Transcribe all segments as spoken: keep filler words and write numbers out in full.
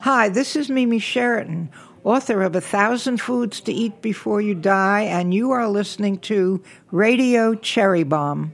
Hi, this is Mimi Sheraton, author of A Thousand Foods to Eat Before You Die, and you are listening to Radio Cherry Bomb.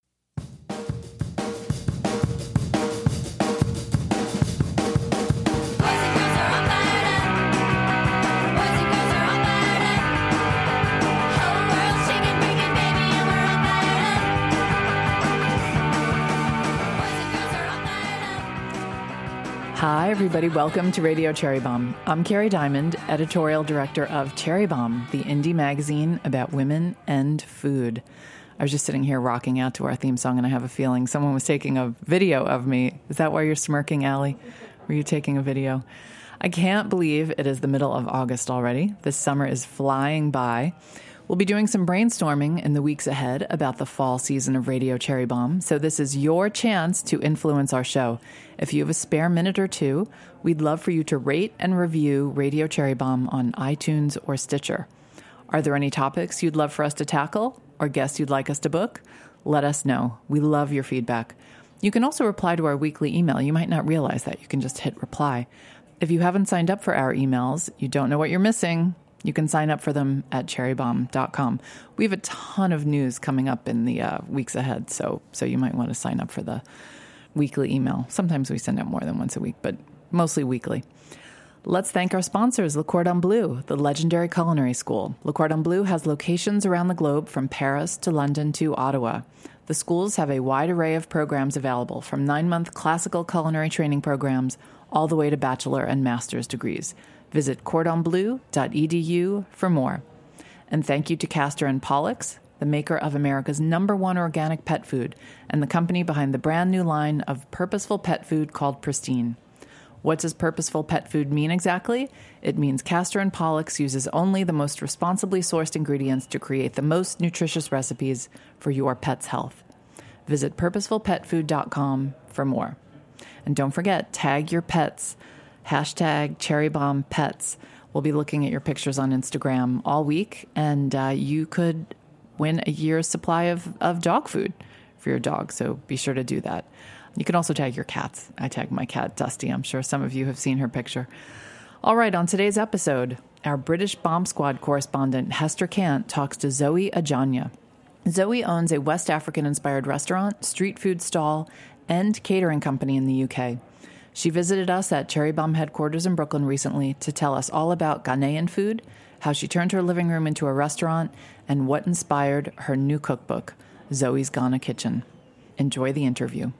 Hi, everybody. Welcome to Radio Cherry Bomb. I'm Carrie Diamond, editorial director of Cherry Bomb, the indie magazine about women and food. I was just sitting here rocking out to our theme song, and I have a feeling someone was taking a video of me. Is that why you're smirking, Allie? Were you taking a video? I can't believe it is the middle of August already. This summer is flying by. We'll be doing some brainstorming in the weeks ahead about the fall season of Radio Cherry Bomb, so this is your chance to influence our show. If you have a spare minute or two, we'd love for you to rate and review Radio Cherry Bomb on iTunes or Stitcher. Are there any topics you'd love for us to tackle or guests you'd like us to book? Let us know. We love your feedback. You can also reply to our weekly email. You might not realize that. You can just hit reply. If you haven't signed up for our emails, you don't know what you're missing. You can sign up for them at cherry bomb dot com. We have a ton of news coming up in the uh, weeks ahead, so so you might want to sign up for the weekly email. Sometimes we send out more than once a week, but mostly weekly. Let's thank our sponsors, Le Cordon Bleu, the legendary culinary school. Le Cordon Bleu has locations around the globe from Paris to London to Ottawa. The schools have a wide array of programs available, from nine-month classical culinary training programs all the way to bachelor and master's degrees. Visit cordon bleu dot e d u for more. And thank you to Castor and Pollux, the maker of America's number one organic pet food, and the company behind the brand new line of purposeful pet food called Pristine. What does purposeful pet food mean exactly? It means Castor and Pollux uses only the most responsibly sourced ingredients to create the most nutritious recipes for your pet's health. Visit purposeful pet food dot com for more. And don't forget, tag your pets. Hashtag CherryBombPets. We'll be looking at your pictures on Instagram all week, and uh, you could win a year's supply of, of dog food for your dog, so be sure to do that. You can also tag your cats. I tag my cat, Dusty. I'm sure some of you have seen her picture. All right, on today's episode, our British Bomb Squad correspondent, Hester Cant, talks to Zoe Ajanya. Zoe owns a West African-inspired restaurant, street food stall, and catering company in the U K. She visited us at Cherry Bomb headquarters in Brooklyn recently to tell us all about Ghanaian food, how she turned her living room into a restaurant, and what inspired her new cookbook, Zoe's Ghana Kitchen. Enjoy the interview.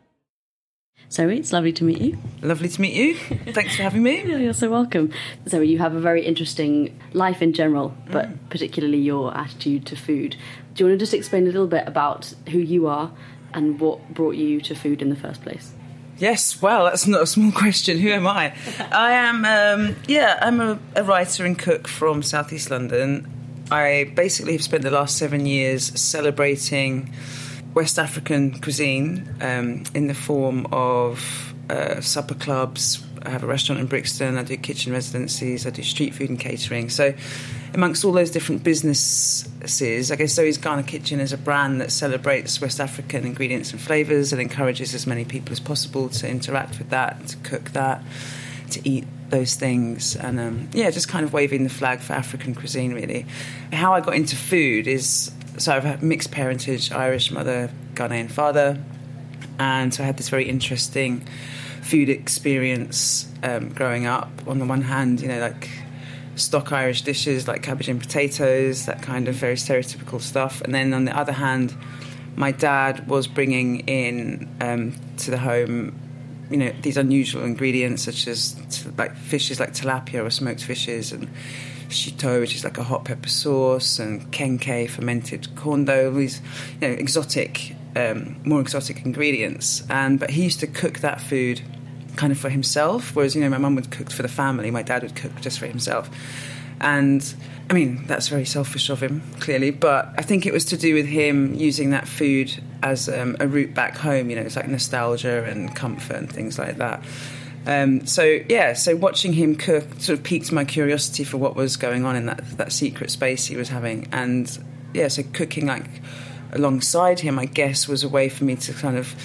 Zoe, it's lovely to meet you. Lovely to meet you. Thanks for having me. Yeah, you're so welcome. Zoe, you have a very interesting life in general, but mm. particularly your attitude to food. Do you want to just explain a little bit about who you are and what brought you to food in the first place? Yes, well, that's not a small question. Who am I? I am, um, yeah, I'm a, a writer and cook from South East London. I basically have spent the last seven years celebrating West African cuisine um, in the form of uh, supper clubs. I have a restaurant in Brixton. I do kitchen residencies. I do street food and catering. So amongst all those different businesses, I guess Zoe's Ghana Kitchen is a brand that celebrates West African ingredients and flavours and encourages as many people as possible to interact with that, to cook that, to eat those things. And, um, yeah, just kind of waving the flag for African cuisine, really. How I got into food is... So I've had mixed parentage, Irish mother, Ghanaian father. And so I had this very interesting food experience um, growing up. On the one hand, you know, like stock Irish dishes like cabbage and potatoes, that kind of very stereotypical stuff. And then on the other hand, my dad was bringing in um, to the home, you know, these unusual ingredients such as t- like fishes like tilapia or smoked fishes, and shito, which is like a hot pepper sauce, and kenke, fermented corn dough, these, you know, exotic, um, more exotic ingredients. And but he used to cook that food kind of for himself, whereas, you know, my mum would cook for the family, my dad would cook just for himself. And I mean, that's very selfish of him, clearly, but I think it was to do with him using that food as um, a route back home. You know, it's like nostalgia and comfort and things like that. Um, so, yeah, so watching him cook sort of piqued my curiosity for what was going on in that, that secret space he was having. And, yeah, so cooking, like, alongside him, I guess, was a way for me to kind of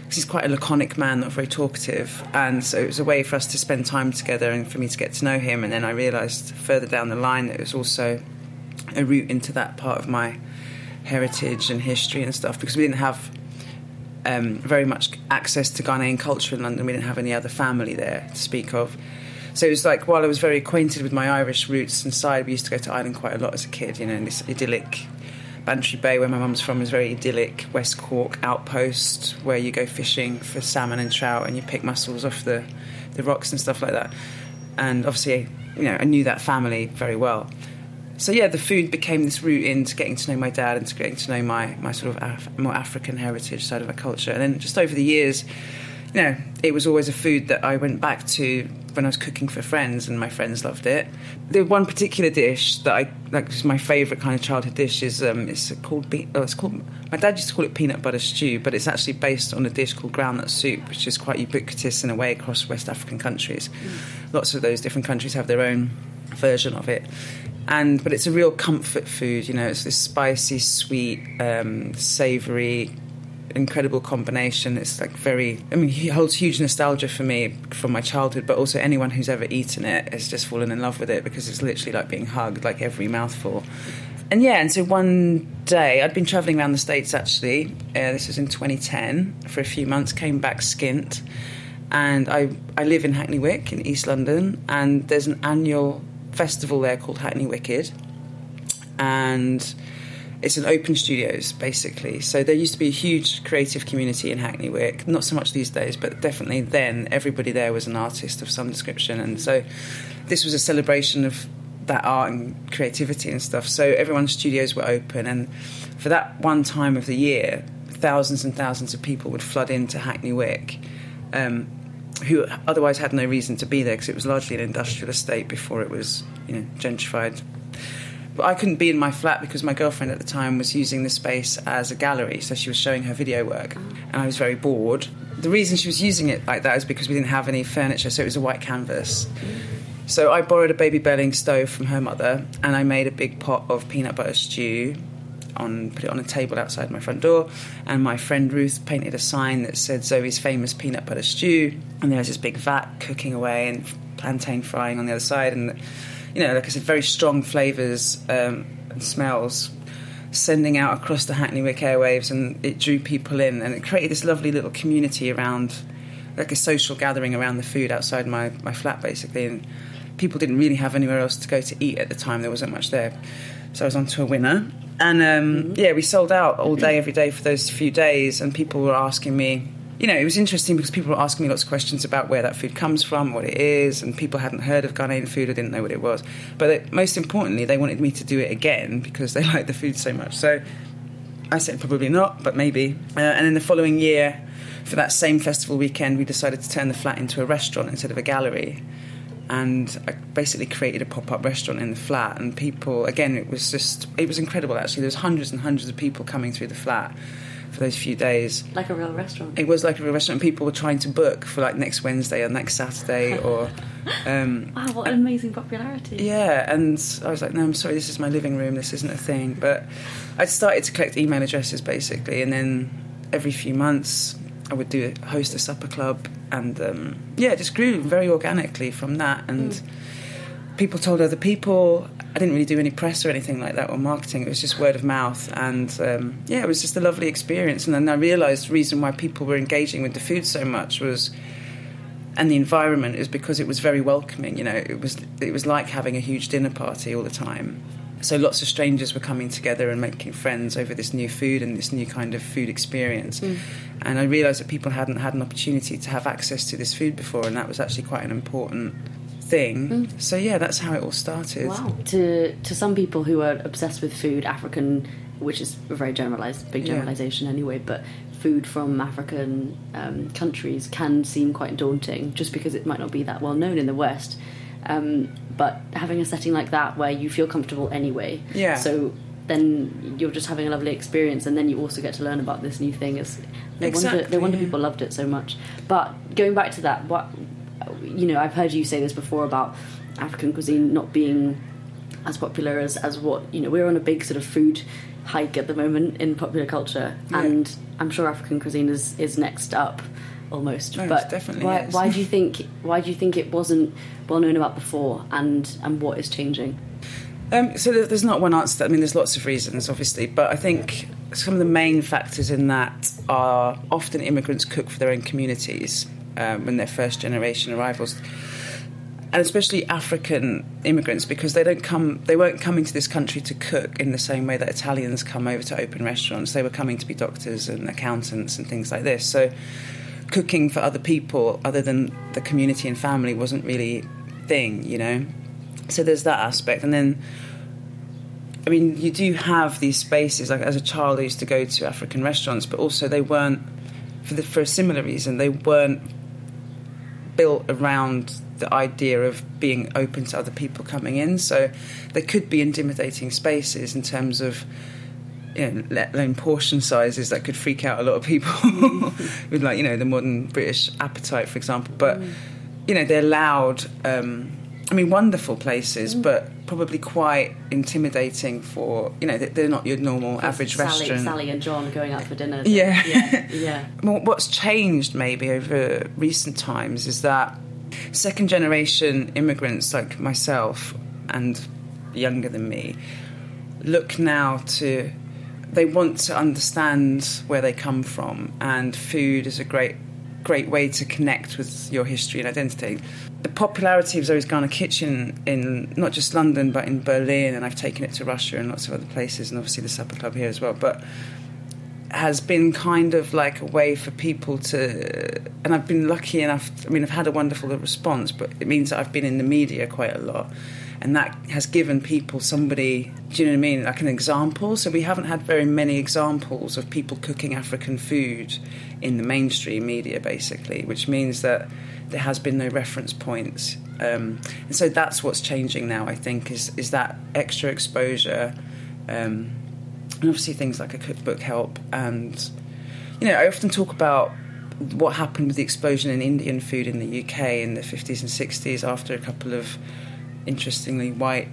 He's quite a laconic man, not very talkative, and so it was a way for us to spend time together and for me to get to know him. And then I realised further down the line that it was also a route into that part of my heritage and history and stuff, because we didn't have um, very much access to Ghanaian culture in London. We didn't have any other family there to speak of. So it was like, while I was very acquainted with my Irish roots inside, we used to go to Ireland quite a lot as a kid, you know, in this idyllic Bantry Bay, where my mum's from, is very idyllic West Cork outpost where you go fishing for salmon and trout and you pick mussels off the, the rocks and stuff like that. And obviously, you know, I knew that family very well. So yeah, the food became this route into getting to know my dad and to getting to know my, my sort of Af- more African heritage side of our culture. And then just over the years, you know, it was always a food that I went back to when I was cooking for friends, and my friends loved it. The one particular dish that I like, is my favourite kind of childhood dish, is um, it's called be- oh, it's called. My dad used to call it peanut butter stew, but it's actually based on a dish called groundnut soup, which is quite ubiquitous in a way across West African countries. Mm. Lots of those different countries have their own version of it. And but it's a real comfort food, you know. It's this spicy, sweet, um, savoury, incredible combination. It's like very, I mean, it holds huge nostalgia for me from my childhood, but also anyone who's ever eaten it has just fallen in love with it, because it's literally like being hugged, like every mouthful. And yeah, and so one day, I'd been travelling around the States actually, uh, this was in twenty ten, for a few months, came back skint, and I, I live in Hackney Wick in East London, and there's an annual festival there called Hackney Wicked, and it's an open studios, basically. So there used to be a huge creative community in Hackney Wick. Not so much these days, but definitely then everybody there was an artist of some description. And so this was a celebration of that art and creativity and stuff. So everyone's studios were open. And for that one time of the year, thousands and thousands of people would flood into Hackney Wick, um, who otherwise had no reason to be there, because it was largely an industrial estate before it was, you know, gentrified. But I couldn't be in my flat because my girlfriend at the time was using the space as a gallery, so she was showing her video work, and I was very bored. The reason she was using it like that is because we didn't have any furniture, so it was a white canvas. So I borrowed a baby Belling stove from her mother, and I made a big pot of peanut butter stew, on put it on a table outside my front door, and my friend Ruth painted a sign that said Zoe's famous peanut butter stew, and there was this big vat cooking away and plantain frying on the other side, and, you know, like I said, very strong flavours um, and smells sending out across the Hackney Wick airwaves, and it drew people in, and it created this lovely little community around, like a social gathering around the food outside my, my flat, basically. And people didn't really have anywhere else to go to eat at the time. There wasn't much there. So I was on to a winner. And, um, yeah, we sold out all day, every day for those few days, and people were asking me, you know, it was interesting because people were asking me lots of questions about where that food comes from, what it is, and people hadn't heard of Ghanaian food or didn't know what it was. But it, most importantly, they wanted me to do it again because they liked the food so much. So I said probably not, but maybe. Uh, and in the following year, for that same festival weekend, we decided to turn the flat into a restaurant instead of a gallery. And I basically created a pop-up restaurant in the flat, and people, again, it was just, it was incredible, actually. There was hundreds and hundreds of people coming through the flat for those few days. Like a real restaurant. It was like a real restaurant. People were trying to book for like next Wednesday or next Saturday or... Um, wow, what an amazing popularity. Yeah, and I was like, no, I'm sorry, this is my living room, this isn't a thing. But I started to collect email addresses, basically, and then every few months I would do a, host a supper club, and um, yeah, it just grew very organically from that. And mm. people told other people. I didn't really do any press or anything like that or marketing. It was just word of mouth, and um, yeah, it was just a lovely experience. And then I realised the reason why people were engaging with the food so much was, and the environment, is because it was very welcoming. You know, it was it was like having a huge dinner party all the time. So lots of strangers were coming together and making friends over this new food and this new kind of food experience. Mm. And I realised that people hadn't had an opportunity to have access to this food before, and that was actually quite an important thing. Mm. So yeah, that's how it all started. Wow. To to some people who are obsessed with food, African, which is a very generalised, big generalisation yeah. anyway, but food from African um, countries can seem quite daunting just because it might not be that well known in the West. Um, but having a setting like that where you feel comfortable anyway, yeah. so then you're just having a lovely experience, and then you also get to learn about this new thing. It's, no exactly, wonder, no wonder yeah. people loved it so much. But going back to that, what you know, I've heard you say this before about African cuisine not being as popular as, as what, you know, we're on a big sort of food hike at the moment in popular culture, yeah. and I'm sure African cuisine is, is next up almost. No, but definitely why, is. why do you think why do you think it wasn't well known about before, and, and what is changing? Um, so there's not one answer to that. I mean, there's lots of reasons, obviously, but I think some of the main factors in that are often immigrants cook for their own communities um, when they're first-generation arrivals, and especially African immigrants, because they don't come, they weren't coming to this country to cook in the same way that Italians come over to open restaurants. They were coming to be doctors and accountants and things like this. So cooking for other people other than the community and family wasn't really a thing, you know. So there's that aspect. And then, I mean, you do have these spaces. Like as a child, I used to go to African restaurants, but also they weren't, for, the, for a similar reason, they weren't built around the idea of being open to other people coming in. So they could be intimidating spaces in terms of, you know, let alone portion sizes that could freak out a lot of people with, like, you know, the modern British appetite, for example. But, mm. you know, they're loud... Um, I mean, wonderful places, mm. but probably quite intimidating for, you know, they're not your normal for average Sally, restaurant. Sally and John going out for dinner. Yeah. Yeah. yeah. Well, what's changed maybe over recent times is that second generation immigrants like myself and younger than me look now to, they want to understand where they come from, and food is a great great way to connect with your history and identity. The popularity of Zoe's Ghana Kitchen in not just London but in Berlin, and I've taken it to Russia and lots of other places, and obviously the Supper Club here as well, but has been kind of like a way for people to, and I've been lucky enough, I mean, I've had a wonderful response, but it means that I've been in the media quite a lot, and that has given people somebody, do you know what I mean, like an example. So we haven't had very many examples of people cooking African food in the mainstream media, basically, which means that there has been no reference points. Um, and so that's what's changing now, I think, is, is that extra exposure. Um, and obviously things like a cookbook help. And, you know, I often talk about what happened with the explosion in Indian food in the U K in the fifties and sixties after a couple of, interestingly, white,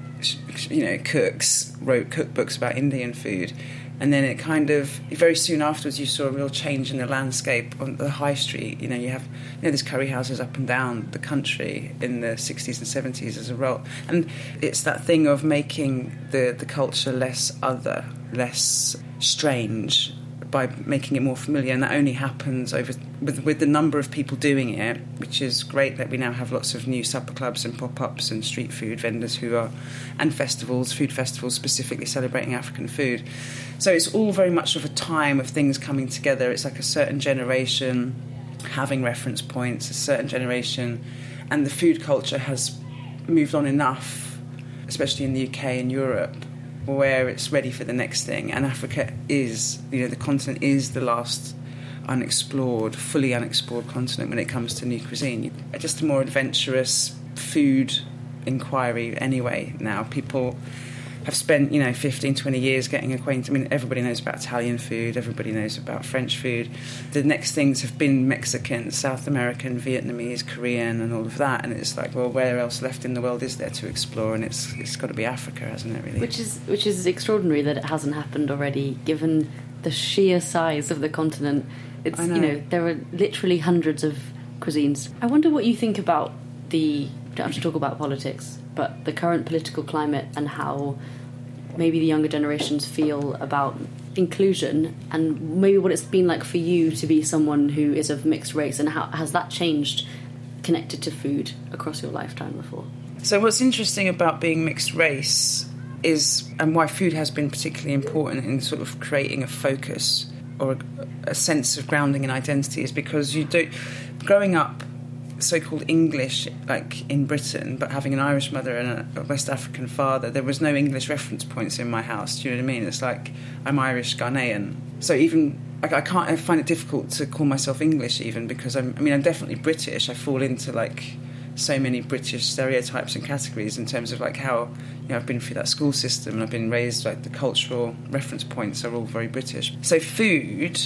you know, cooks wrote cookbooks about Indian food. And then it kind of, very soon afterwards, you saw a real change in the landscape on the high street. You know, you have, you know, there's curry houses up and down the country in the sixties and seventies as a result. And it's that thing of making the, the culture less other, less strange, by making it more familiar. And that only happens over with, with the number of people doing it, which is great that we now have lots of new supper clubs and pop-ups and street food vendors who are, and festivals, food festivals specifically celebrating African food. So it's all very much of a time of things coming together. It's like a certain generation having reference points, a certain generation, and the food culture has moved on enough, especially in the U K and Europe, where it's ready for the next thing. And Africa is, you know, the continent is the last unexplored, fully unexplored continent when it comes to new cuisine. Just a more adventurous food inquiry anyway now. People have spent, you know, fifteen, twenty years getting acquainted. I mean, everybody knows about Italian food, everybody knows about French food. The next things have been Mexican, South American, Vietnamese, Korean, and all of that. And it's like, well, where else left in the world is there to explore? And it's it's got to be Africa, hasn't it, really? Which is which is extraordinary that it hasn't happened already, given the sheer size of the continent. It's, I know. You know, there are literally hundreds of cuisines. I wonder what you think about the, don't have to talk about politics, but the current political climate and how maybe the younger generations feel about inclusion, and maybe what it's been like for you to be someone who is of mixed race, and how has that changed connected to food across your lifetime before? So what's interesting about being mixed race is, and why food has been particularly important in sort of creating a focus or a, a sense of grounding and identity, is because you do, growing up so-called English, like in Britain, but having an Irish mother and a West African father, there was no English reference points in my house. Do you know what I mean? It's like, I'm Irish Ghanaian. So even, like, I can't, I find it difficult to call myself English even, because I'm, I mean, I'm definitely British. I fall into, like, so many British stereotypes and categories in terms of, like, how, you know, I've been through that school system and I've been raised, like, the cultural reference points are all very British. So food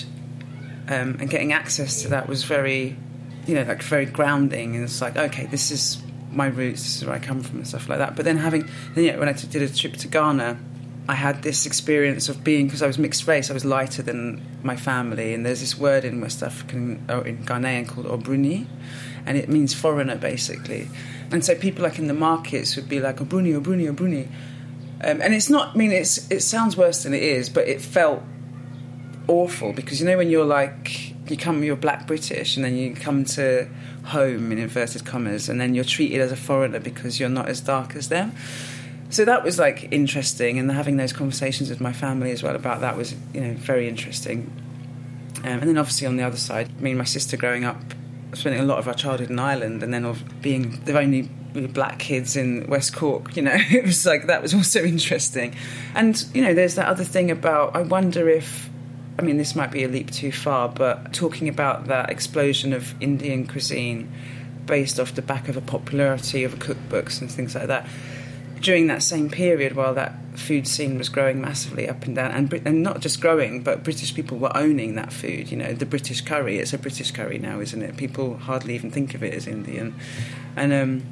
um, and getting access to that was very, you know, like very grounding, and it's like, okay, this is my roots, this is where I come from and stuff like that. But then having, then, you know, when I did a trip to Ghana, I had this experience of being, because I was mixed race, I was lighter than my family, and there's this word in West African, or in Ghanaian, called Obruni, and it means foreigner, basically. And so people like in the markets would be like, Obruni, Obruni, Obruni. Um, and it's not, I mean, it's it sounds worse than it is, but it felt awful, because, you know, when you're like, you come, you're black British, and then you come to home, in inverted commas, and then you're treated as a foreigner because you're not as dark as them. So that was, like, interesting, and having those conversations with my family as well about that was, you know, very interesting. Um, and then obviously on the other side, me and my sister growing up, spending a lot of our childhood in Ireland, and then of being the only black kids in West Cork, you know, it was like, that was also interesting. And, you know, there's that other thing about, I wonder if, I mean, this might be a leap too far, but talking about that explosion of Indian cuisine based off the back of a popularity of cookbooks and things like that, during that same period while that food scene was growing massively up and down, and, and not just growing, but British people were owning that food, you know, the British curry, it's a British curry now, isn't it? People hardly even think of it as Indian. And um,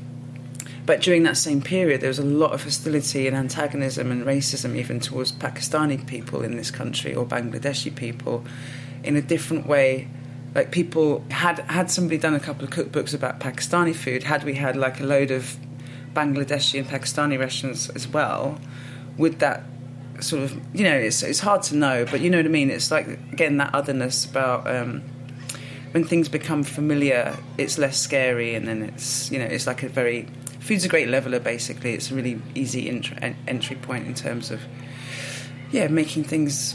but during that same period, there was a lot of hostility and antagonism and racism even towards Pakistani people in this country, or Bangladeshi people, in a different way. Like, people, had, had somebody done a couple of cookbooks about Pakistani food, had we had like a load of Bangladeshi and Pakistani restaurants as well, with that sort of, you know, it's it's hard to know, but you know what I mean. It's like, again, that otherness about um, when things become familiar, it's less scary, and then it's, you know, it's like a very, food's a great leveler, basically. It's a really easy int- entry point in terms of, yeah, making things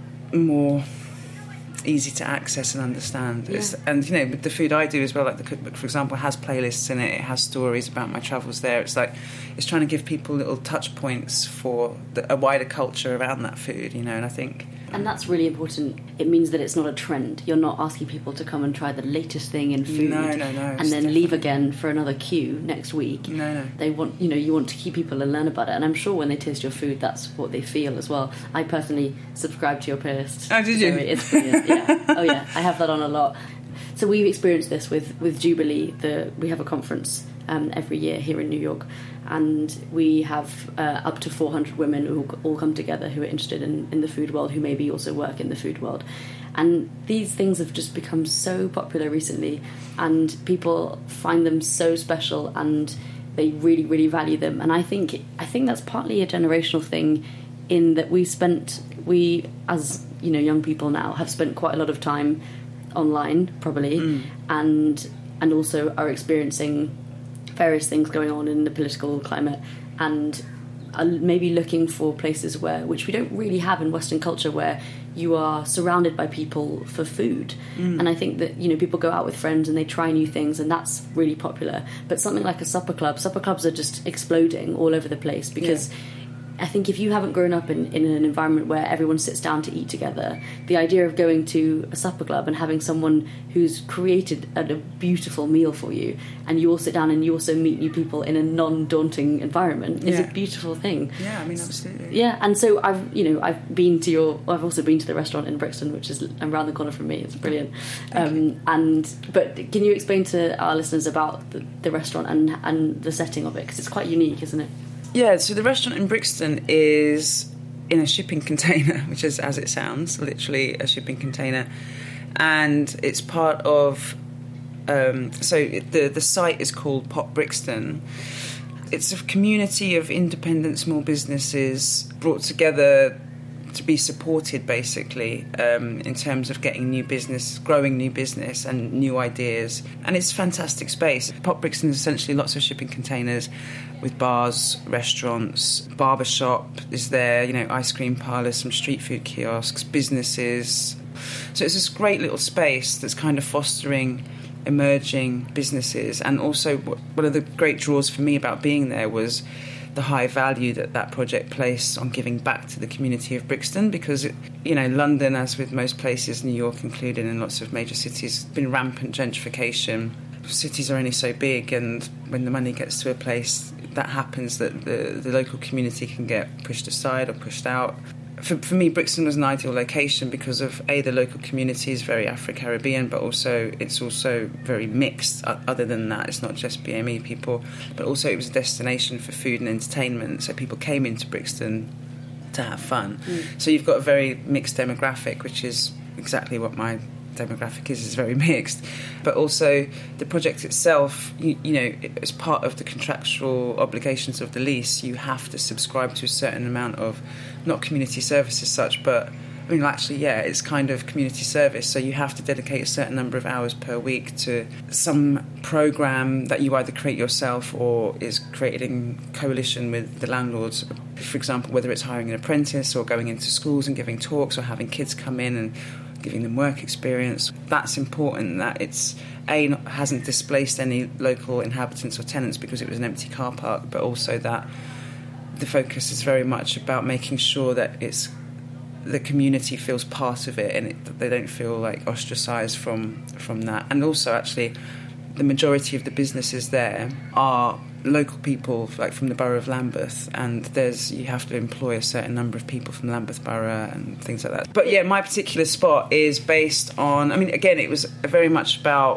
more easy to access and understand. Yeah. It's, and, you know, with the food I do as well, like the cookbook, for example, has playlists in it, it has stories about my travels there. It's like, it's trying to give people little touch points for the, a wider culture around that food, you know, and I think... And that's really important. It means that it's not a trend. You're not asking people to come and try the latest thing in food. No, no, no. And then definitely leave again for another queue next week. No, no. They want, you know, you want to keep people and learn about it. And I'm sure when they taste your food, that's what they feel as well. I personally subscribe to your playlist. Oh, did you? So it's brilliant, yeah. Oh, yeah. I have that on a lot. So we've experienced this with, with Jubilee. The, we have a conference um, every year here in New York. And we have uh, up to four hundred women who all come together who are interested in, in the food world, who maybe also work in the food world. And these things have just become so popular recently, and people find them so special, and they really, really value them. And I think I think that's partly a generational thing, in that we spent, we as, you know, young people now have spent quite a lot of time online, probably, mm. and and also are experiencing various things going on in the political climate, and are maybe looking for places where, which we don't really have in Western culture, where you are surrounded by people for food. Mm. And I think that, you know, people go out with friends and they try new things, and that's really popular. But something like a supper club, supper clubs are just exploding all over the place, because yeah. I think if you haven't grown up in, in an environment where everyone sits down to eat together, the idea of going to a supper club and having someone who's created a, a beautiful meal for you, and you all sit down and you also meet new people in a non-daunting environment, is yeah. a beautiful thing. Yeah, I mean, absolutely. Yeah, and so I've, you know, I've been to your, I've also been to the restaurant in Brixton, which is around the corner from me. It's brilliant. Um, and but can you explain to our listeners about the, the restaurant and and the setting of it, because it's quite unique, isn't it? Yeah, so the restaurant in Brixton is in a shipping container, which is, as it sounds, literally a shipping container. And it's part of... Um, so the, the site is called Pop Brixton. It's a community of independent small businesses brought together to be supported, basically, um, in terms of getting new business, growing new business and new ideas. And it's a fantastic space. Pop Brixton is essentially lots of shipping containers with bars, restaurants, barbershop is there, you know, ice cream parlours, some street food kiosks, businesses. So it's this great little space that's kind of fostering emerging businesses. And also one of the great draws for me about being there was the high value that that project placed on giving back to the community of Brixton, because, it, you know, London, as with most places, New York included, and lots of major cities, been rampant gentrification. Cities are only so big, and when the money gets to a place, that happens, that the, the local community can get pushed aside or pushed out. For, for me, Brixton was an ideal location because of, A, the local community is very Afro-Caribbean, but also it's also very mixed. Other than that, it's not just B M E people, but also it was a destination for food and entertainment. So people came into Brixton to have fun. Mm. So you've got a very mixed demographic, which is exactly what my demographic is, is very mixed. But also the project itself, you, you know, as part of the contractual obligations of the lease, you have to subscribe to a certain amount of, not community service as such, but I mean, actually, yeah, it's kind of community service. So you have to dedicate a certain number of hours per week to some program that you either create yourself or is created in coalition with the landlords. For example, whether it's hiring an apprentice or going into schools and giving talks or having kids come in and giving them work experience. That's important, that it's, A, not, hasn't displaced any local inhabitants or tenants because it was an empty car park, but also that the focus is very much about making sure that it's the community feels part of it and it, that they don't feel like ostracised from from that. And also, actually, the majority of the businesses there are local people, like from the borough of Lambeth, and there's you have to employ a certain number of people from Lambeth Borough and things like that. But yeah, my particular spot is based on, I mean, again, it was very much about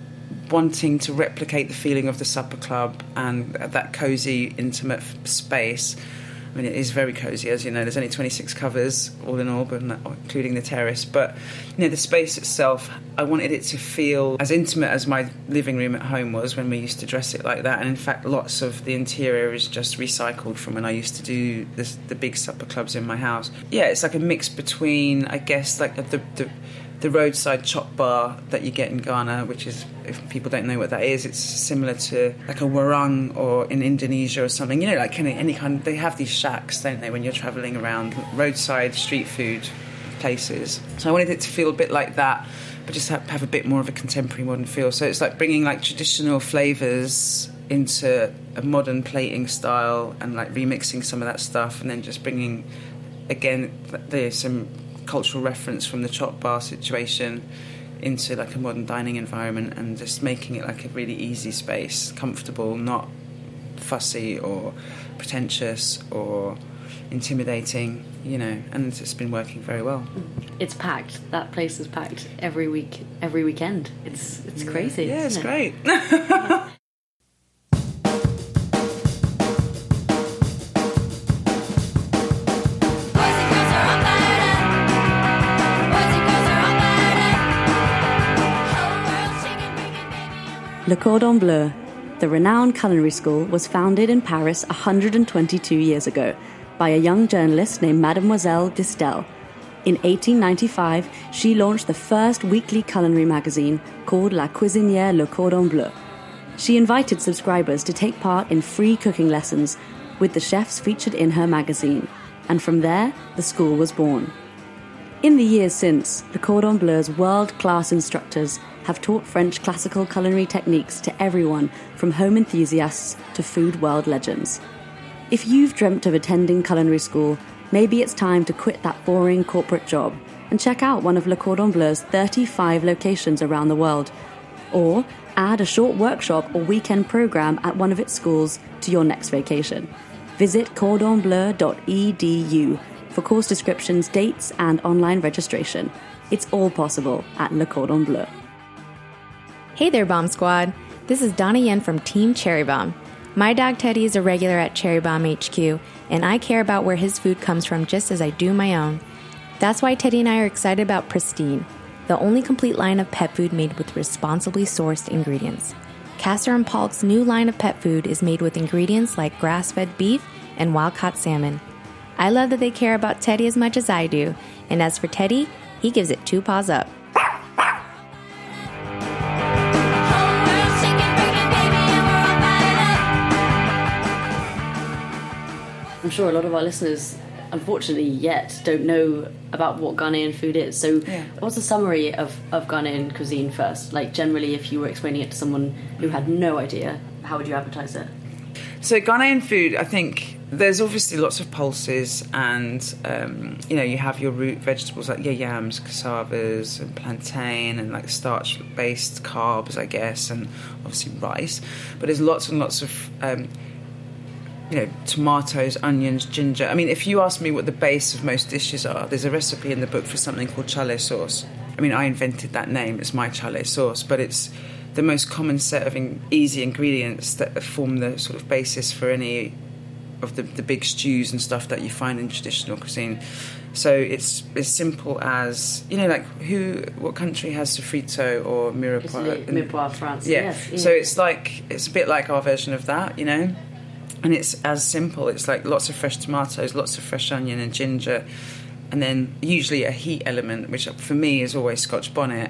wanting to replicate the feeling of the supper club and that cosy, intimate space. I mean, it is very cosy, as you know. There's only twenty-six covers, all in all, but not, including the terrace. But, you know, the space itself, I wanted it to feel as intimate as my living room at home was when we used to dress it like that. And, in fact, lots of the interior is just recycled from when I used to do this, the big supper clubs in my house. Yeah, it's like a mix between, I guess, like the... the the roadside chop bar that you get in Ghana, which is, if people don't know what that is, it's similar to like a warung or in Indonesia or something. You know, like any, any kind, they have these shacks, don't they, when you're travelling around roadside street food places. So I wanted it to feel a bit like that, but just have, have a bit more of a contemporary modern feel. So it's like bringing like traditional flavours into a modern plating style and like remixing some of that stuff, and then just bringing, again, there's some cultural reference from the chop bar situation into like a modern dining environment, and just making it like a really easy space, comfortable, not fussy or pretentious or intimidating, you know, and it's been working very well. It's packed. That place is packed every week, every weekend. It's it's crazy. Yeah, it's isn't it? great. Yeah. Le Cordon Bleu, the renowned culinary school, was founded in Paris one hundred twenty-two years ago by a young journalist named Mademoiselle Distel. In eighteen ninety-five, she launched the first weekly culinary magazine called La Cuisinière Le Cordon Bleu. She invited subscribers to take part in free cooking lessons with the chefs featured in her magazine, and from there, the school was born. In the years since, Le Cordon Bleu's world-class instructors have taught French classical culinary techniques to everyone from home enthusiasts to food world legends. If you've dreamt of attending culinary school, maybe it's time to quit that boring corporate job and check out one of Le Cordon Bleu's thirty-five locations around the world. Or add a short workshop or weekend program at one of its schools to your next vacation. Visit cordon bleu dot e d u for course descriptions, dates, and online registration. It's all possible at Le Cordon Bleu. Hey there, Bomb Squad. This is Donna Yen from Team Cherry Bomb. My dog Teddy is a regular at Cherry Bomb H Q, and I care about where his food comes from just as I do my own. That's why Teddy and I are excited about Pristine, the only complete line of pet food made with responsibly sourced ingredients. Castor and Polk's new line of pet food is made with ingredients like grass-fed beef and wild-caught salmon. I love that they care about Teddy as much as I do, and as for Teddy, he gives it two paws up. I'm sure a lot of our listeners, unfortunately yet, don't know about what Ghanaian food is. So yeah. What's a summary of, of Ghanaian cuisine first? Like, generally, if you were explaining it to someone who had no idea, how would you advertise it? So Ghanaian food, I think there's obviously lots of pulses, and um, you know, you have your root vegetables like yeah, yams, cassavas, and plantain, and like starch-based carbs, I guess, and obviously rice. But there's lots and lots of um, you know, tomatoes, onions, ginger. I mean, if you ask me what the base of most dishes are, there's a recipe in the book for something called chale sauce. I mean, I invented that name. It's my chale sauce, but it's the most common set of in- easy ingredients that form the sort of basis for any of the, the big stews and stuff that you find in traditional cuisine. So it's as simple as, you know, like who, what country has sofrito or mirepoix? Mirepoix, France. Yeah. Yes, yeah. So it's like, it's a bit like our version of that, you know? And it's as simple. It's like lots of fresh tomatoes, lots of fresh onion and ginger, and then usually a heat element, which for me is always Scotch bonnet.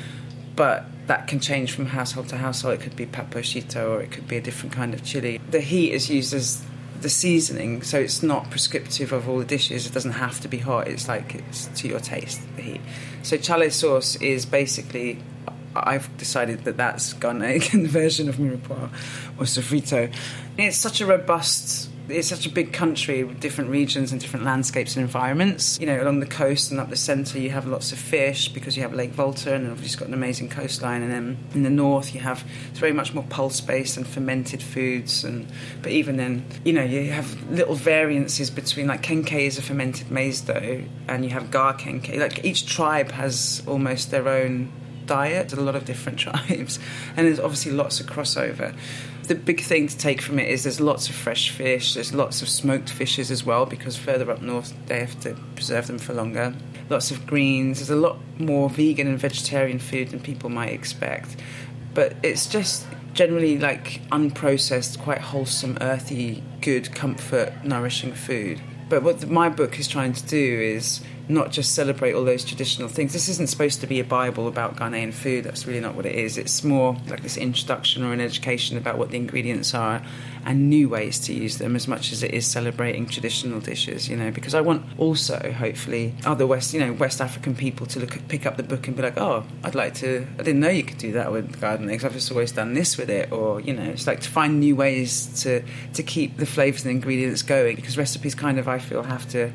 But that can change from household to household. It could be pappardelle or it could be a different kind of chili. The heat is used as the seasoning, so it's not prescriptive of all the dishes. It doesn't have to be hot. It's like it's to your taste, the heat. So chalet sauce is basically, I've decided that that's Ghanaian version of mirepoix or sofrito. It's such a robust, it's such a big country with different regions and different landscapes and environments. You know, along the coast and up the centre you have lots of fish because you have Lake Volta and obviously it's got an amazing coastline. And then in the north you have, it's very much more pulse-based and fermented foods. And but even then, you know, you have little variances between, like kenkey is a fermented maize dough and you have gar kenkey. Like each tribe has almost their own diet, a lot of different tribes, and there's obviously lots of crossover. The big thing to take from it is there's lots of fresh fish, there's lots of smoked fishes as well, because further up north they have to preserve them for longer. Lots of greens, there's a lot more vegan and vegetarian food than people might expect, but it's just generally like unprocessed, quite wholesome, earthy, good, comfort, nourishing food. But what the, my book is trying to do is not just celebrate all those traditional things. This isn't supposed to be a Bible about Ghanaian food. That's really not what it is. It's more like this introduction or an education about what the ingredients are and new ways to use them, as much as it is celebrating traditional dishes, you know, because I want also, hopefully, other West, you know, West African people to look at, pick up the book and be like, oh, I'd like to, I didn't know you could do that with garden eggs. I've just always done this with it. Or, you know, it's like to find new ways to, to keep the flavours and ingredients going, because recipes kind of, I feel, have to,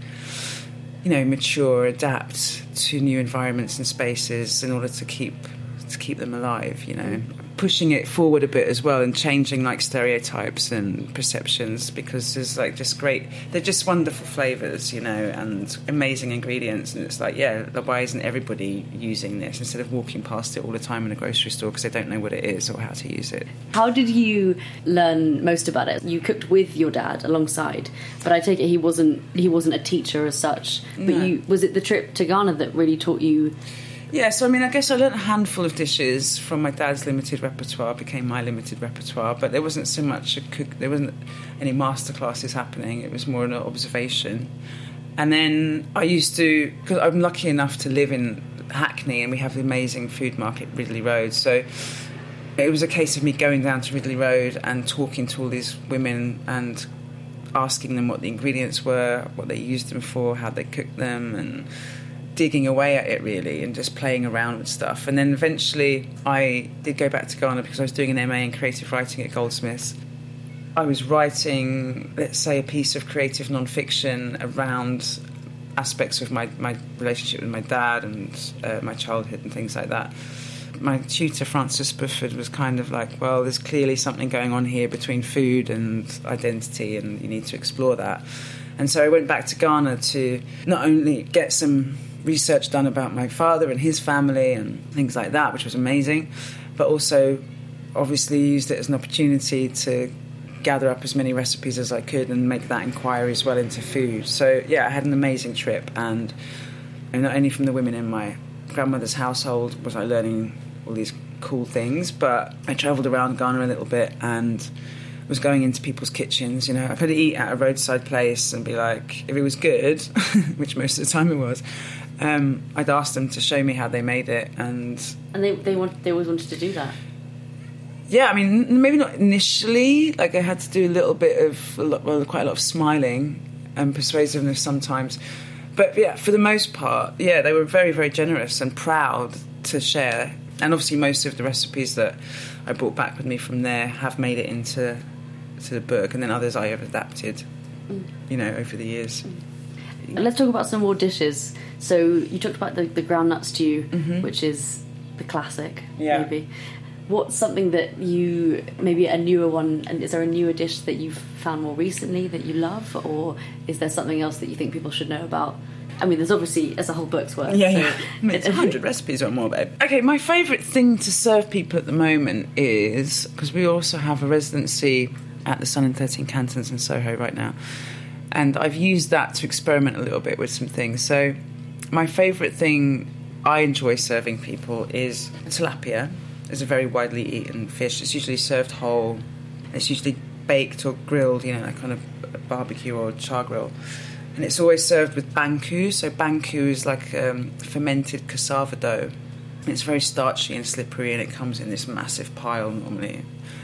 you know, mature, adapt to new environments and spaces in order to keep to keep them alive, you know. Pushing it forward a bit as well and changing like stereotypes and perceptions, because there's like just great, they're just wonderful flavours, you know, and amazing ingredients, and it's like, yeah, why isn't everybody using this instead of walking past it all the time in a grocery store because they don't know what it is or how to use it. How did you learn most about it? You cooked with your dad alongside, but I take it he wasn't he wasn't a teacher as such, but No. you was it the trip to Ghana that really taught you? Yeah, so I mean, I guess I learnt a handful of dishes from my dad's limited repertoire, became my limited repertoire, but there wasn't so much a cook, there wasn't any masterclasses happening, it was more an observation. And then I used to, because I'm lucky enough to live in Hackney and we have the amazing food market, Ridley Road, so it was a case of me going down to Ridley Road and talking to all these women and asking them what the ingredients were, what they used them for, how they cooked them, and digging away at it really and just playing around with stuff. And then eventually I did go back to Ghana because I was doing an M A in creative writing at Goldsmiths. I was writing, let's say, a piece of creative non-fiction around aspects of my, my relationship with my dad and uh, my childhood and things like that. My tutor, Francis Bufford, was kind of like, well, there's clearly something going on here between food and identity and you need to explore that. And so I went back to Ghana to not only get some research done about my father and his family and things like that, which was amazing, but also obviously used it as an opportunity to gather up as many recipes as I could and make that inquiry as well into food. So yeah, I had an amazing trip, and, and not only from the women in my grandmother's household was I learning all these cool things, but I travelled around Ghana a little bit and was going into people's kitchens. You know, I could eat at a roadside place and be like, if it was good, which most of the time it was, um, I'd ask them to show me how they made it. And And they they want they always wanted to do that. yeah, I mean, maybe not initially. Like I had to do a little bit of, a lot, well, quite a lot of smiling and persuasiveness sometimes. But yeah, for the most part, yeah, they were very, very generous and proud to share. And obviously most of the recipes that I brought back with me from there have made it into to the book, and then others I have adapted, mm. you know, over the years. And let's talk about some more dishes. So you talked about the, the groundnut stew, mm-hmm. which is the classic, yeah. maybe. What's something that you, maybe a newer one, and is there a newer dish that you've found more recently that you love, or is there something else that you think people should know about? I mean, there's obviously, it's a whole book's worth. Yeah, so yeah. I mean, it's one hundred recipes or more, babe. Okay, my favourite thing to serve people at the moment is, because we also have a residency at the Sun in thirteen Cantons in Soho right now. And I've used that to experiment a little bit with some things. So my favourite thing I enjoy serving people is tilapia. It's a very widely eaten fish. It's usually served whole. It's usually baked or grilled, you know, like on a barbecue or char grill. And it's always served with banku. So banku is like um, fermented cassava dough. It's very starchy and slippery, and it comes in this massive pile normally.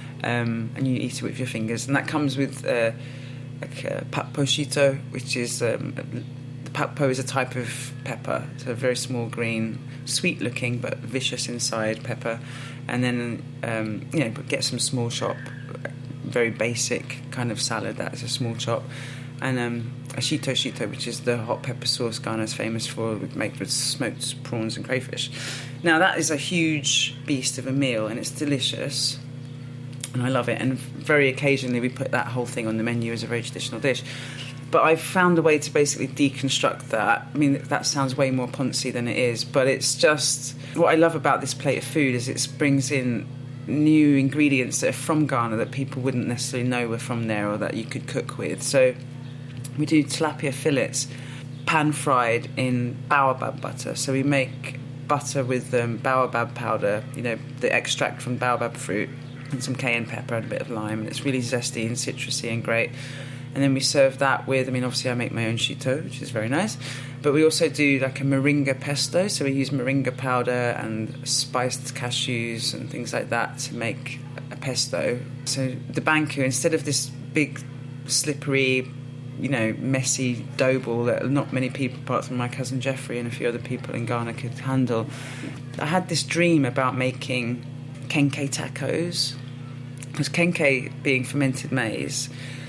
Um, and you eat it with your fingers. And that comes with uh, like uh, pakpo shito, which is... Um, the pakpo is a type of pepper. It's a very small green, sweet-looking but vicious inside pepper. And then, um, you know, get some small chop, very basic kind of salad. That is a small chop. And um, a shito shito, which is the hot pepper sauce Ghana is famous for, made with smoked prawns and crayfish. Now, that is a huge beast of a meal, and it's delicious, and I love it. And very occasionally we put that whole thing on the menu as a very traditional dish. But I've found a way to basically deconstruct that. I mean, that sounds way more poncy than it is, but it's just... What I love about this plate of food is it brings in new ingredients that are from Ghana that people wouldn't necessarily know were from there or that you could cook with. So we do tilapia fillets pan-fried in baobab butter. So we make butter with um, baobab powder, you know, the extract from baobab fruit, and some cayenne pepper and a bit of lime. And it's really zesty and citrusy and great. And then we serve that with, I mean, obviously I make my own shito, which is very nice. But we also do like a moringa pesto. So we use moringa powder and spiced cashews and things like that to make a pesto. So the banku, instead of this big, slippery, you know, messy dough ball that not many people, apart from my cousin Jeffrey and a few other people in Ghana, could handle, I had this dream about making kenke tacos. Because kenke, being fermented maize...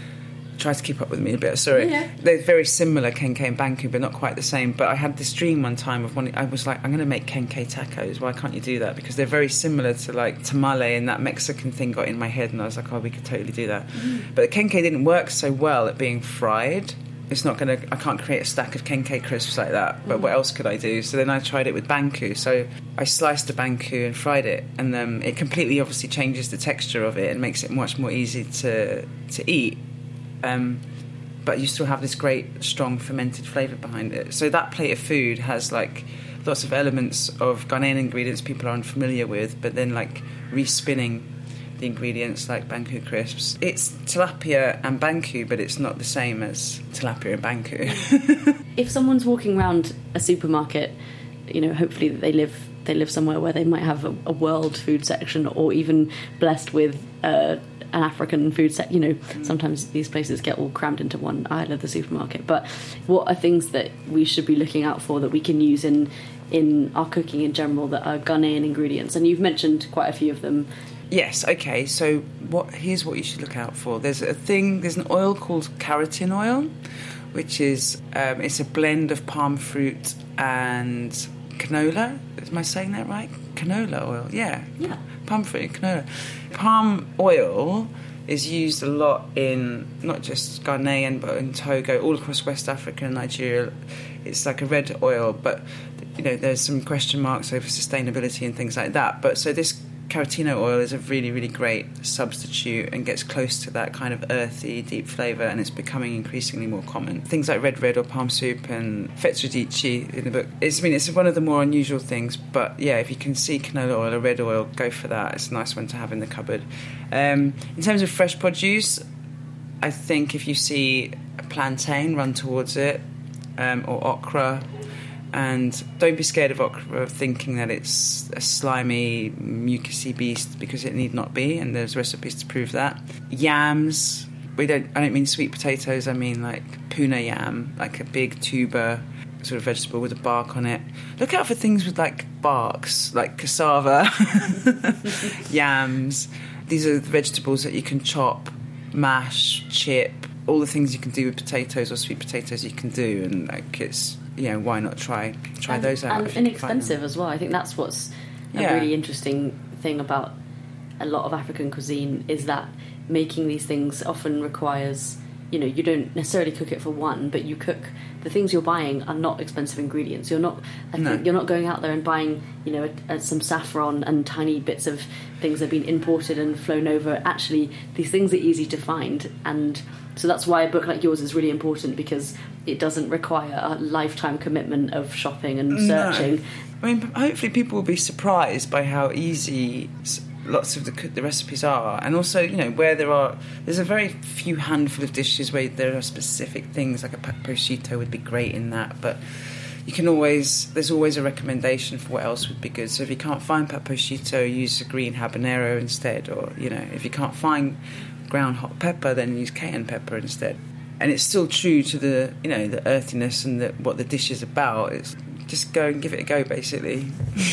Try to keep up with me a bit, sorry. Yeah. They're very similar, kenke and banku, but not quite the same. But I had this dream one time of one. I was like, I'm going to make kenke tacos. Why can't you do that? Because they're very similar to like tamale, and that Mexican thing got in my head, and I was like, oh, we could totally do that. Mm. But the kenke didn't work so well at being fried. It's not going to... I can't create a stack of kenke crisps like that, but mm. what else could I do? So then I tried it with banku. So I sliced the banku and fried it, and um, it completely obviously changes the texture of it and makes it much more easy to to eat. Um, but you still have this great, strong, fermented flavour behind it. So that plate of food has, like, lots of elements of Ghanaian ingredients people are unfamiliar with, but then, like, respinning the ingredients like banku crisps. It's tilapia and banku, but it's not the same as tilapia and banku. If someone's walking around a supermarket, you know, hopefully they live they live somewhere where they might have a, a world food section, or even blessed with uh, an African food set. You know, mm. sometimes these places get all crammed into one aisle of the supermarket. But what are things that we should be looking out for that we can use in in our cooking in general that are Ghanaian ingredients? And you've mentioned quite a few of them. Yes, okay, so what? Here's what you should look out for. There's a thing, there's an oil called keratin oil, which is, um, it's a blend of palm fruit and canola. Am I saying that right? Canola oil, yeah. Yeah. Palm fruit and canola. Palm oil is used a lot in, not just Ghanaian, but in Togo, all across West Africa and Nigeria. It's like a red oil, but, you know, there's some question marks over sustainability and things like that. But so this Keratin oil is a really, really great substitute and gets close to that kind of earthy, deep flavour, and it's becoming increasingly more common. Things like red red or palm soup and fetsudici in the book. It's, I mean, it's one of the more unusual things, but yeah, if you can see canola oil or red oil, go for that. It's a nice one to have in the cupboard. Um, in terms of fresh produce, I think if you see a plantain, run towards it, um, or okra. And don't be scared of okra, thinking that it's a slimy, mucousy beast, because it need not be, and there's recipes to prove that. Yams, we don't. I don't mean sweet potatoes. I mean like puna yam, like a big tuber sort of vegetable with a bark on it. Look out for things with like barks, like cassava, yams. These are the vegetables that you can chop, mash, chip. All the things you can do with potatoes or sweet potatoes you can do, and like it's. You know, why not try try and, those out? And inexpensive as well. I think that's what's a yeah. really interesting thing about a lot of African cuisine, is that making these things often requires you know, you don't necessarily cook it for one, but you cook, the things you're buying are not expensive ingredients. You're not, I No. think you're not going out there and buying, you know, a, a, some saffron and tiny bits of things that have been imported and flown over. Actually, these things are easy to find, and so that's why a book like yours is really important, because it doesn't require a lifetime commitment of shopping and searching. No. I mean, hopefully people will be surprised by how easy s- lots of the the recipes are, and also, you know, where there are there's a very few handful of dishes where there are specific things, like a prosciutto would be great in that, but you can always there's always a recommendation for what else would be good. So if you can't find prosciutto, use a green habanero instead, or, you know, if you can't find ground hot pepper, then use cayenne pepper instead. And it's still true to the, you know, the earthiness and the, what the dish is about. It's just go and give it a go, basically.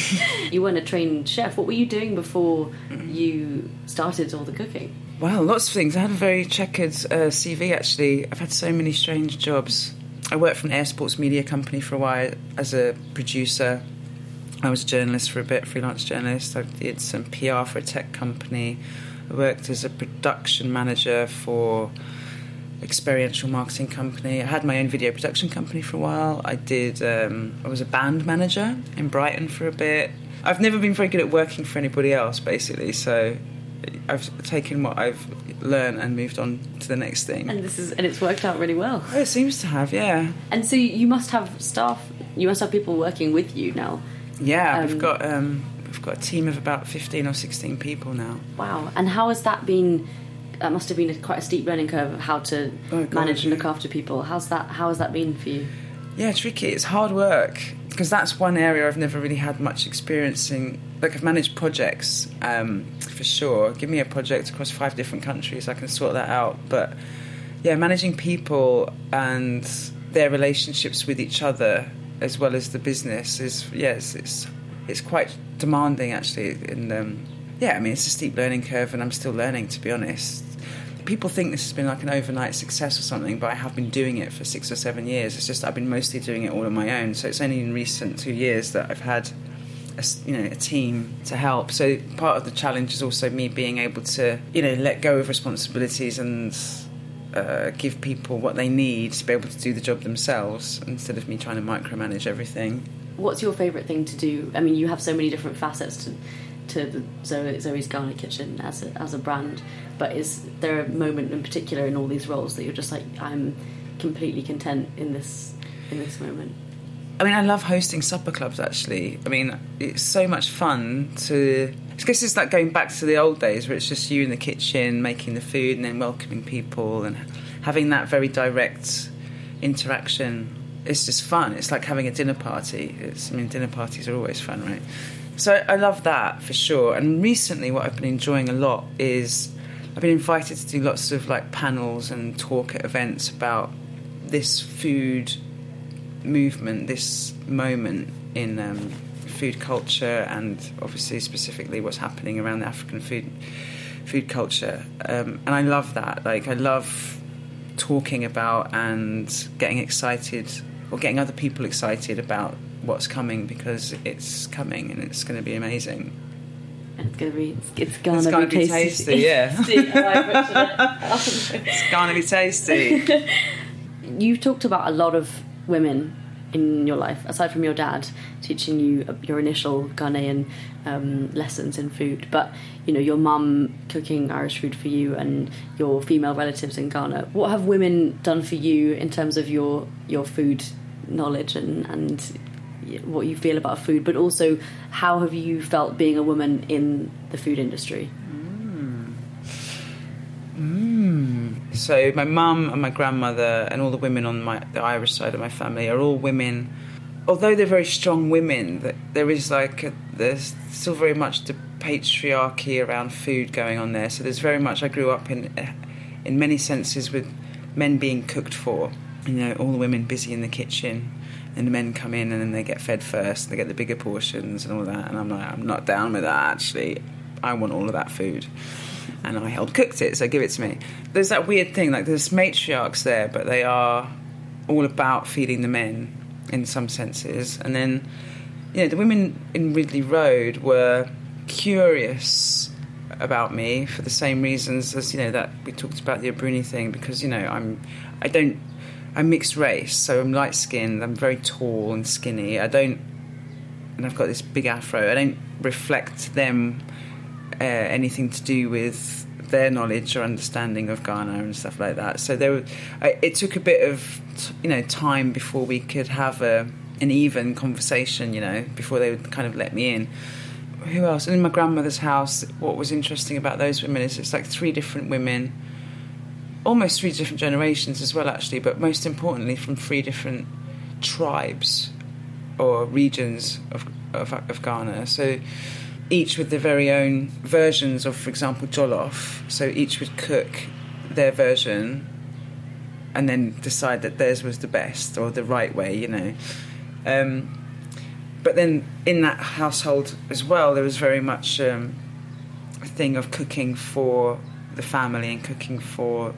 You weren't a trained chef. What were you doing before you started all the cooking? Well, lots of things. I had a very checkered uh, C V, actually. I've had so many strange jobs. I worked for an air sports media company for a while as a producer. I was a journalist for a bit, freelance journalist. I did some P R for a tech company. I worked as a production manager for experiential marketing company. I had my own video production company for a while. I did. Um, I was a band manager in Brighton for a bit. I've never been very good at working for anybody else, basically. So I've taken what I've learned and moved on to the next thing. And this is and it's worked out really well. Oh, it seems to have, yeah. And so you must have staff. You must have people working with you now. Yeah, Um, we've got um, we've got a team of about fifteen or sixteen people now. Wow. And how has that been? That must have been a, quite a steep learning curve of how to Oh, God, manage and yeah. look after people. How's that? How has that been for you? Yeah, tricky. It's hard work, because that's one area I've never really had much experience in. Like, I've managed projects, um, for sure. Give me a project across five different countries, I can sort that out. But, yeah, managing people and their relationships with each other as well as the business is, yes, it's it's quite demanding, actually. And, um, yeah, I mean, it's a steep learning curve, and I'm still learning, to be honest. People think this has been like an overnight success or something, but I have been doing it for six or seven years. It's just that I've been mostly doing it all on my own. So it's only in recent two years that I've had a, you know, a team to help. So part of the challenge is also me being able to, you know, let go of responsibilities and uh, give people what they need to be able to do the job themselves, instead of me trying to micromanage everything. What's your favourite thing to do? I mean, you have so many different facets to to the Zoe, Zoe's Ghana Kitchen as a, as a brand, but is there a moment in particular in all these roles that you're just like, I'm completely content in this in this moment? I mean, I love hosting supper clubs, actually. I mean, it's so much fun to... I guess it's like going back to the old days where it's just you in the kitchen making the food and then welcoming people and having that very direct interaction. It's just fun. It's like having a dinner party. It's, I mean, dinner parties are always fun, right? So I love that, for sure. And recently what I've been enjoying a lot is I've been invited to do lots of like panels and talk at events about this food movement, this moment in um, food culture, and obviously specifically what's happening around the African food food culture. Um, and I love that. Like, I love talking about and getting excited, or getting other people excited about what's coming, because it's coming and it's going to be amazing. And it's going to be, it's going It's to gonna be be tasty. tasty, yeah. Oh, I butchered it. It's going to be tasty. You've talked about a lot of women in your life, aside from your dad teaching you your initial Ghanaian um, lessons in food, but, you know, your mum cooking Irish food for you and your female relatives in Ghana. What have women done for you in terms of your your food knowledge and, and what you feel about food, but also how have you felt being a woman in the food industry? Mm. Mm. So my mum and my grandmother and all the women on my the Irish side of my family are all women. Although they're very strong women, that there is like a, there's still very much the patriarchy around food going on there. So there's very much, I grew up in in many senses with men being cooked for. You know, all the women busy in the kitchen, and the men come in and then they get fed first. They get the bigger portions and all that. And I'm like, I'm not down with that, actually. I want all of that food. And I helped cooked it, so give it to me. There's that weird thing, like there's matriarchs there, but they are all about feeding the men in some senses. And then, you know, the women in Ridley Road were curious about me for the same reasons as, you know, that we talked about the Abruni thing, because, you know, I'm, I don't, I'm mixed race, so I'm light skinned, I'm very tall and skinny. I don't, and I've got this big afro. I don't reflect them uh, anything to do with their knowledge or understanding of Ghana and stuff like that. So there, were, I, it took a bit of, you know, time before we could have a an even conversation, you know, before they would kind of let me in. Who else? And in my grandmother's house, what was interesting about those women is it's like three different women, almost three different generations as well, actually, but most importantly from three different tribes or regions of, of, of Ghana. So each with their very own versions of, for example, jollof. So each would cook their version and then decide that theirs was the best or the right way, you know. Um, but then in that household as well, there was very much um, a thing of cooking for the family and cooking for,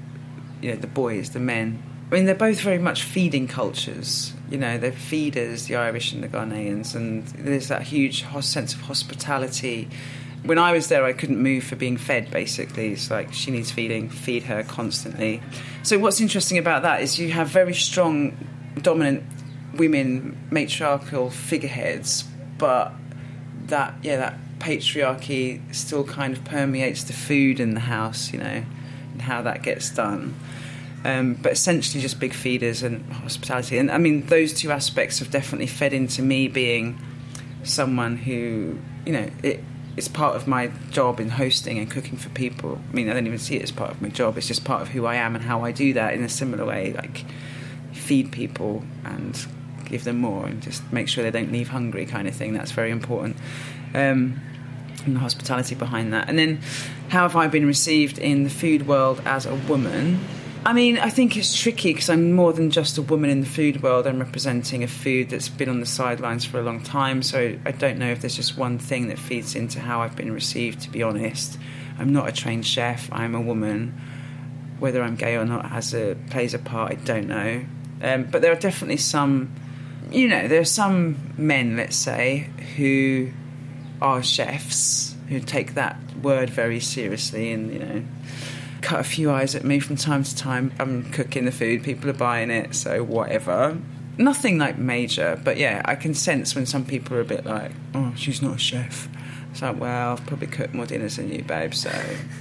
you know, the boys, the men. I mean, they're both very much feeding cultures. You know, they're feeders, the Irish and the Ghanaians, and there's that huge sense of hospitality. When I was there, I couldn't move for being fed, basically. It's like, she needs feeding, feed her constantly. So what's interesting about that is you have very strong, dominant women, matriarchal figureheads, but that, yeah, that patriarchy still kind of permeates the food in the house, you know, and how that gets done. Um, but essentially just big feeders and hospitality. And I mean, those two aspects have definitely fed into me being someone who, you know, it, it's part of my job in hosting and cooking for people. I mean, I don't even see it as part of my job. It's just part of who I am and how I do that in a similar way, like feed people and give them more and just make sure they don't leave hungry kind of thing. That's very important. Um, and the hospitality behind that. And then how have I been received in the food world as a woman? I mean, I think it's tricky because I'm more than just a woman in the food world. I'm representing a food that's been on the sidelines for a long time, so I don't know if there's just one thing that feeds into how I've been received, to be honest. I'm not a trained chef. I'm a woman. Whether I'm gay or not has a plays a part, I don't know. Um, but there are definitely some, you know, there are some men, let's say, who are chefs, who take that word very seriously and, you know, cut a few eyes at me from time to time. I'm cooking the food, people are buying it, so whatever. Nothing like major, but yeah, I can sense when some people are a bit like, oh, she's not a chef. It's like, well, I've probably cooked more dinners than you, babe, so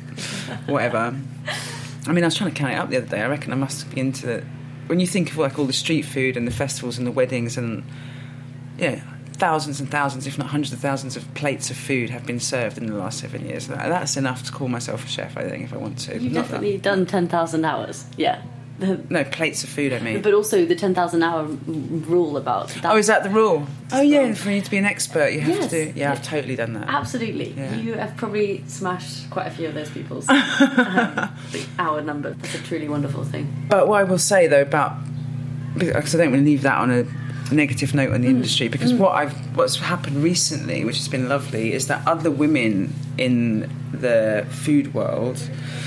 whatever. I mean, I was trying to count it up the other day. I reckon I must be into the... When you think of like all the street food and the festivals and the weddings and, yeah, thousands and thousands, if not hundreds of thousands of plates of food have been served in the last seven years. That's enough to call myself a chef, I think, if I want to. You've Not definitely that. done ten thousand hours, yeah. No, plates of food, I mean. But also the ten thousand hour rule about... That. Oh, is that the rule? Oh, yeah, for you to be an expert, you have yes. to do... Yeah, I've totally done that. Absolutely. Yeah. You have probably smashed quite a few of those people's um, the hour number. That's a truly wonderful thing. But what I will say, though, about... Because I don't want to leave that on a negative note on the mm. industry, because mm. what I've what's happened recently, which has been lovely, is that other women in the food world,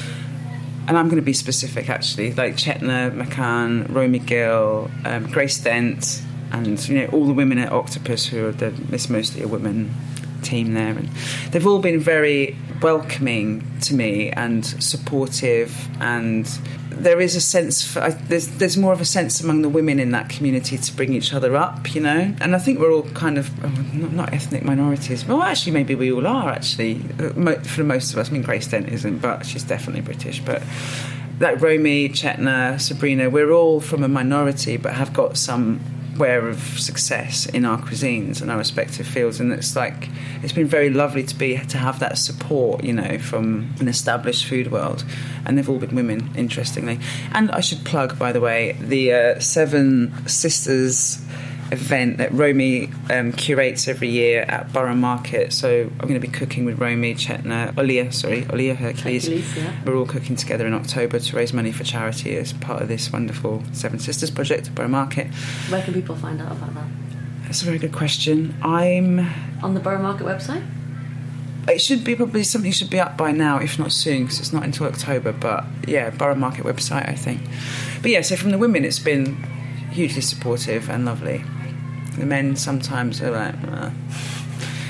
and I'm going to be specific actually, like Chetna McCann, Romy Gill, um, Grace Dent, and you know all the women at Octopus, who are the, it's mostly a women team there, and they've all been very welcoming to me and supportive, and there is a sense for, I, there's there's more of a sense among the women in that community to bring each other up, you know, and I think we're all kind of oh, not, not ethnic minorities. Well, actually, maybe we all are. Actually, for most of us. I mean, Grace Dent isn't, but she's definitely British. But like Romy, Chetna, Sabrina, we're all from a minority, but have got some aware of success in our cuisines and our respective fields, and it's like it's been very lovely to be to have that support, you know, from an established food world, and they've all been women, interestingly. And I should plug, by the way, the uh, Seven Sisters event that Romy um, curates every year at Borough Market. So I'm going to be cooking with Romy, Chetna, Olia, sorry, Olia Hercules. Hercules, yeah. We're all cooking together in October to raise money for charity as part of this wonderful Seven Sisters project at Borough Market. Where can people find out about that? That's a very good question. I'm... On the Borough Market website? It should be probably something should be up by now, if not soon, because it's not until October. But yeah, Borough Market website, I think. But yeah, so from the women, it's been hugely supportive and lovely. The men sometimes are like, uh.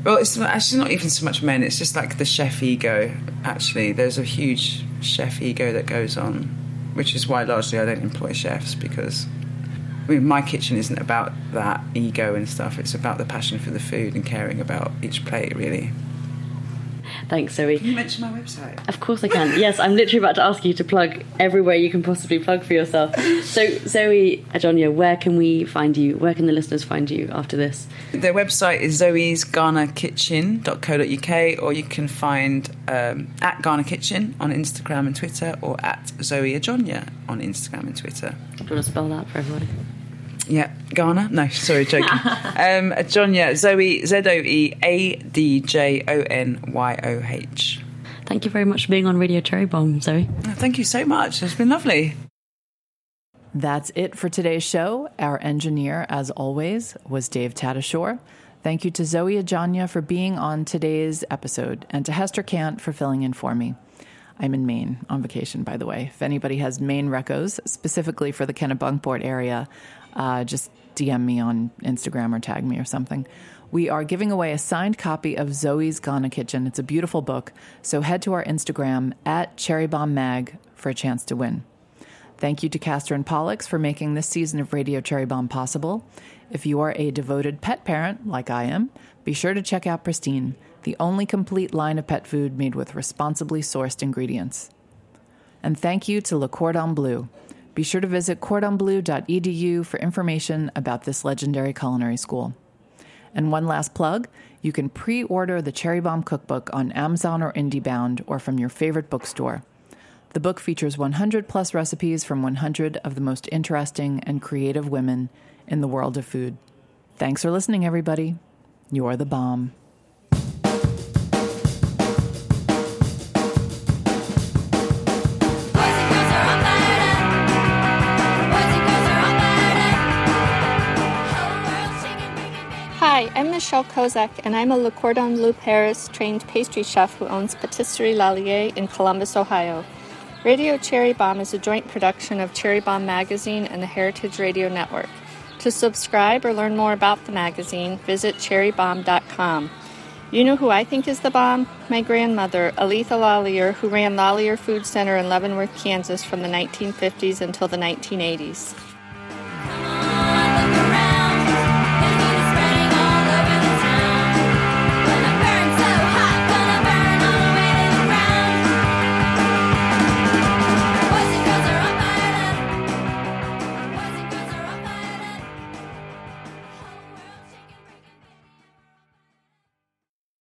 Well, it's not, actually not even so much men. It's just like the chef ego. Actually, there's a huge chef ego that goes on, which is why largely I don't employ chefs, because I mean, my kitchen isn't about that ego and stuff. It's about the passion for the food and caring about each plate, really. Thanks, Zoe. Can you mention my website? Of course I can. Yes, I'm literally about to ask you to plug everywhere you can possibly plug for yourself. So, Zoe Adjonya, where can we find you? Where can the listeners find you after this? Their website is zoes ghana kitchen dot co dot uk, or you can find um, at Ghana Kitchen on Instagram and Twitter, or at Zoe Adjonya on Instagram and Twitter. Do you want to spell that for everybody? Yeah, Ghana? No, sorry, joking. um, Adjonya, Zoe, Z O E A D J O N Y O H. Thank you very much for being on Radio Cherry Bomb, Zoe. Oh, thank you so much. It's been lovely. That's it for today's show. Our engineer, as always, was Dave Tadashore. Thank you to Zoe Adjonya for being on today's episode, and to Hester Cant for filling in for me. I'm in Maine on vacation, by the way. If anybody has Maine recos, specifically for the Kennebunkport area, uh, just D M me on Instagram or tag me or something. We are giving away a signed copy of Zoe's Ghana Kitchen. It's a beautiful book, so head to our Instagram at CherryBombMag for a chance to win. Thank you to Castor and Pollux for making this season of Radio Cherry Bomb possible. If you are a devoted pet parent, like I am, be sure to check out Pristine, the only complete line of pet food made with responsibly sourced ingredients. And thank you to Le Cordon Bleu. Be sure to visit cordon bleu dot e d u for information about this legendary culinary school. And one last plug, you can pre-order the Cherry Bomb cookbook on Amazon or IndieBound, or from your favorite bookstore. The book features one hundred plus recipes from one hundred of the most interesting and creative women in the world of food. Thanks for listening, everybody. You're the bomb. Hi, I'm Michelle Kozak, and I'm a Le Cordon Bleu Paris trained pastry chef who owns Patisserie Lallier in Columbus, Ohio. Radio Cherry Bomb is a joint production of Cherry Bomb Magazine and the Heritage Radio Network. To subscribe or learn more about the magazine, visit cherry bomb dot com. You know who I think is the bomb? My grandmother, Aletha Lallier, who ran Lallier Food Center in Leavenworth, Kansas from the nineteen fifties until the nineteen eighties.